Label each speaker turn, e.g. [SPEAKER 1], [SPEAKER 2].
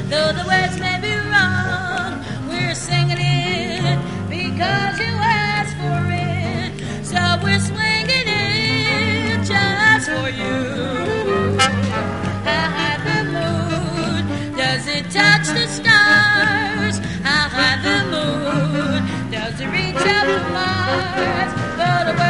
[SPEAKER 1] Though the words may be wrong, we're singing it because you asked for it. So we're swinging it just for you. How high the moon, does it touch the stars? How high the moon, does it reach up to Mars? Though the